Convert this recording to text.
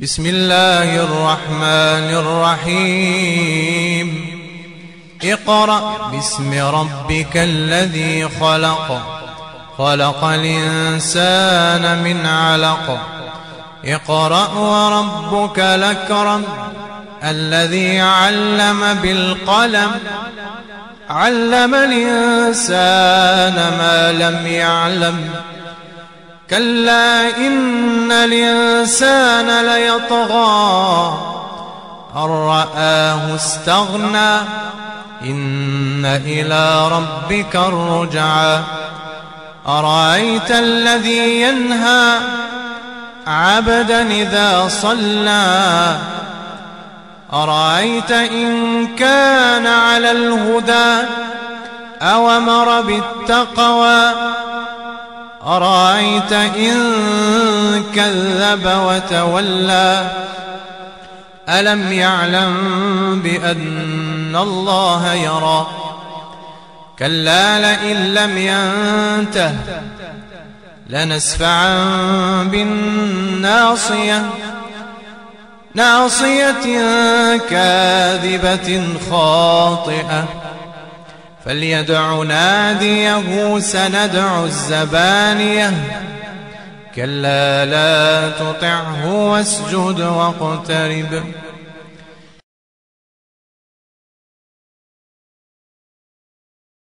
بسم الله الرحمن الرحيم اقرأ باسم ربك الذي خلق خلق الإنسان من علق اقرأ وربك الأكرم الذي علم بالقلم علم الإنسان ما لم يعلم كلا إن الإنسان ليطغى أن رآه استغنى إن إلى ربك الرجعى أرأيت الذي ينهى عبدا إذا صلى أرأيت إن كان على الهدى أو أمر بالتقوى أرأيت إن كذب وتولى ألم يعلم بأن الله يرى كلا لئن لم ينته لنسفعا بالناصية ناصية كاذبة خاطئة فليدع ناديه سندع الزبانية كلا لا تطعه واسجد واقترب